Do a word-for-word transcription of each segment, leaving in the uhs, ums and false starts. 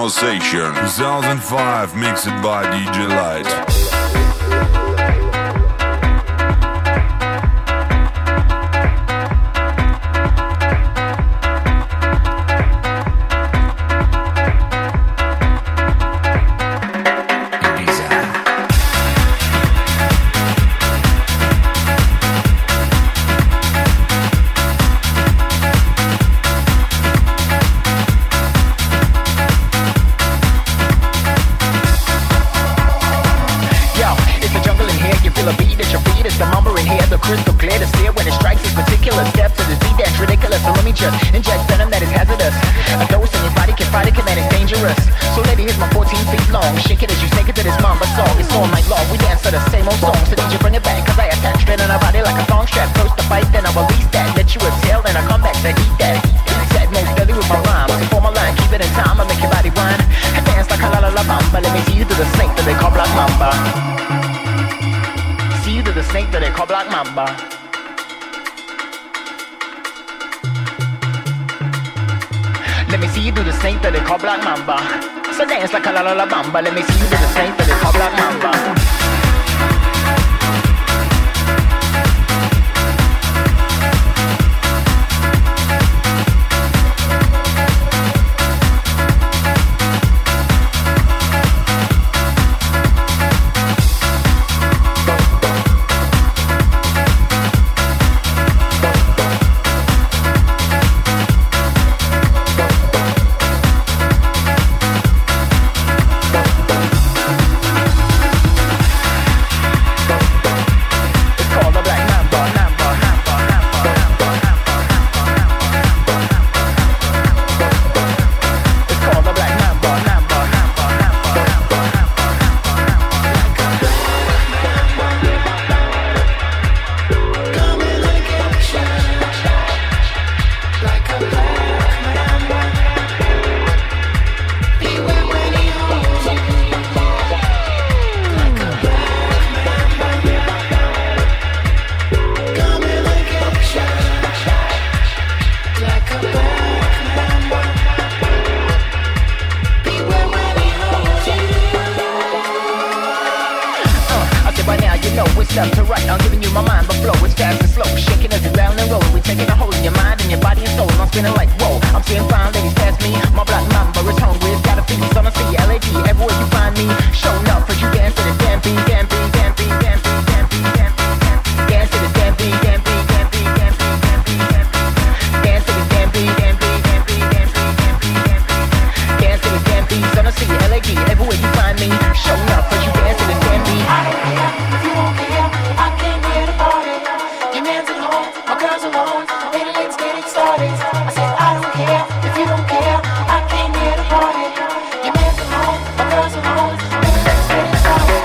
Sensation. two thousand five, mixed by D J Light. Inject venom that is hazardous. A dose in your body can fight it, kinetic dangerous. So lady, here's my fourteen feet long. Shake it as you take it to this mamba song. It's all night long, we dance to the same old song. So D J bring it back, cause I attach it on our body like a thong strap. First to fight, then I release that. Let you exhale, then I come back to eat that. Set most deadly with my rhymes. So form a line, keep it in time, I make your body whine. And dance like a la la la bamba. Let me see you do the snake that they call Black Mamba. See you do the snake that they call Black Mamba. Let me see you do the same that they call Black Mamba. So dance like a la la la bamba. Let me see you do the same that they call Black Mamba. Left to right, I'm giving you my mind, but flow is fast and slow. Shaking as you round and roll. We taking a hold in your mind and your body and soul. I'm spinning like whoa. I'm seeing fine ladies past me. My Black Mamba is hungry. It's got a feast on the sea. L A D, everywhere you find me. Showing up as you dance to the damn beat, damn beat, damn beat, damn beat, damn beat, damn beat, dance to the damn beat, damn beat, damn beat, damn beat, damn beat, damn beat, dance to the damn beat, damn beat, damn beat, damn beat, damn beat, damn beat, dance to the damn beat on the sea. L A D, everywhere you find me. Showing up as you dance to the damn beat. I don't care if you won't care. I came here to party. Your man's at home, my girl's alone. Baby, let's get it started. I said I don't care if you don't care. I came here to party. Your man's at home, my girl's alone. Baby, let's get it started.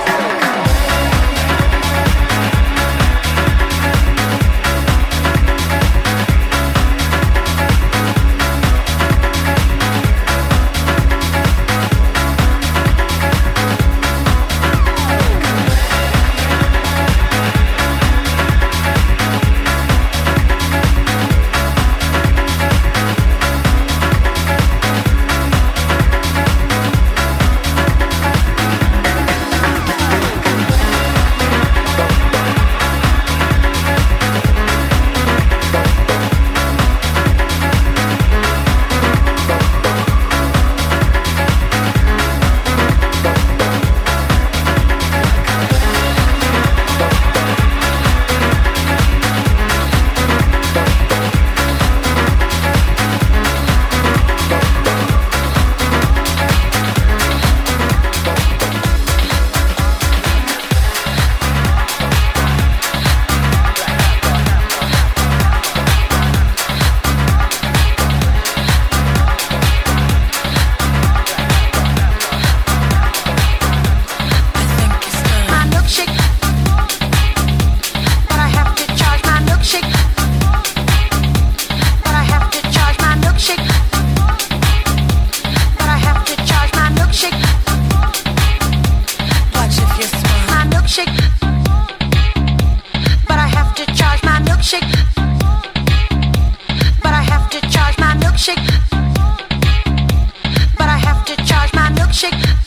But I have to charge my shake,